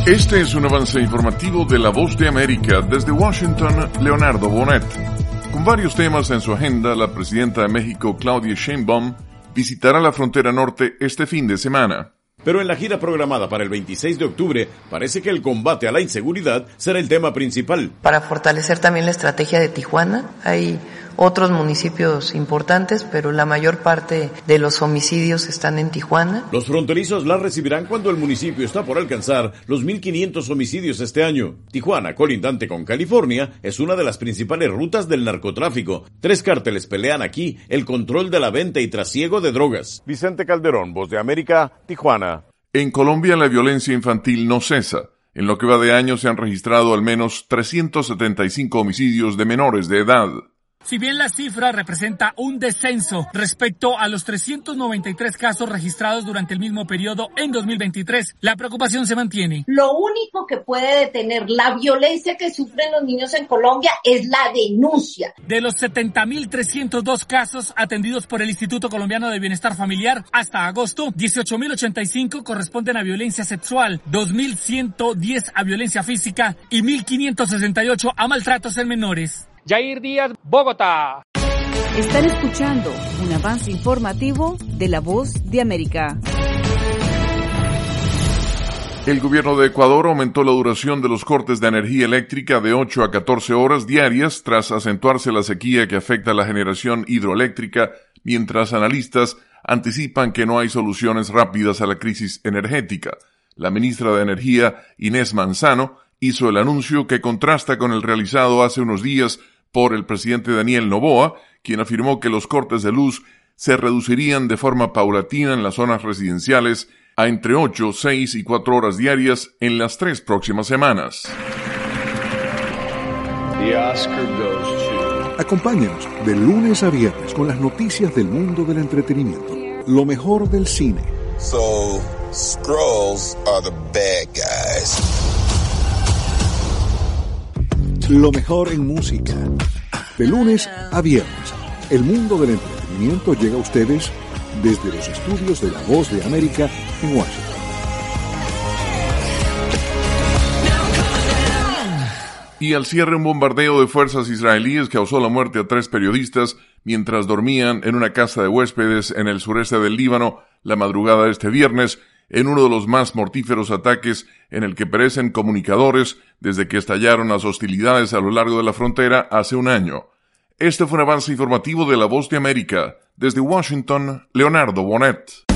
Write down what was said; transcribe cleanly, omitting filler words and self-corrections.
Este es un avance informativo de La Voz de América. Desde Washington, Leonardo Bonet. Con varios temas en su agenda, la presidenta de México, Claudia Sheinbaum, visitará la frontera norte este fin de semana. Pero en la gira programada para el 26 de octubre, parece que el combate a la inseguridad será el tema principal. Para fortalecer también la estrategia de Tijuana, hay otros municipios importantes, pero la mayor parte de los homicidios están en Tijuana. Los fronterizos la recibirán cuando el municipio está por alcanzar los 1,500 homicidios este año. Tijuana, colindante con California, es una de las principales rutas del narcotráfico. 3 cárteles pelean aquí el control de la venta y trasiego de drogas. Vicente Calderón, Voz de América, Tijuana. En Colombia la violencia infantil no cesa. En lo que va de año se han registrado al menos 375 homicidios de menores de edad. Si bien la cifra representa un descenso respecto a los 393 casos registrados durante el mismo periodo en 2023, la preocupación se mantiene. Lo único que puede detener la violencia que sufren los niños en Colombia es la denuncia. De los 70.302 casos atendidos por el Instituto Colombiano de Bienestar Familiar hasta agosto, 18.085 corresponden a violencia sexual, 2.110 a violencia física y 1.568 a maltratos en menores. Jair Díaz, Bogotá. Están escuchando un avance informativo de La Voz de América. El gobierno de Ecuador aumentó la duración de los cortes de energía eléctrica de 8 a 14 horas diarias tras acentuarse la sequía que afecta a la generación hidroeléctrica, mientras analistas anticipan que no hay soluciones rápidas a la crisis energética. La ministra de Energía, Inés Manzano, hizo el anuncio que contrasta con el realizado hace unos días por el presidente Daniel Noboa, quien afirmó que los cortes de luz se reducirían de forma paulatina en las zonas residenciales a entre 8, 6 y 4 horas diarias en las 3 próximas semanas. Acompáñanos de lunes a viernes con las noticias del mundo del entretenimiento, lo mejor del cine. So, Skrulls are the bad guys. Lo mejor en música. De lunes a viernes, el mundo del entretenimiento llega a ustedes desde los estudios de La Voz de América en Washington. Y al cierre, un bombardeo de fuerzas israelíes causó la muerte a 3 periodistas mientras dormían en una casa de huéspedes en el sureste del Líbano la madrugada de este viernes, en uno de los más mortíferos ataques en el que perecen comunicadores desde que estallaron las hostilidades a lo largo de la frontera hace un año. Este fue un avance informativo de La Voz de América. Desde Washington, Leonardo Bonet.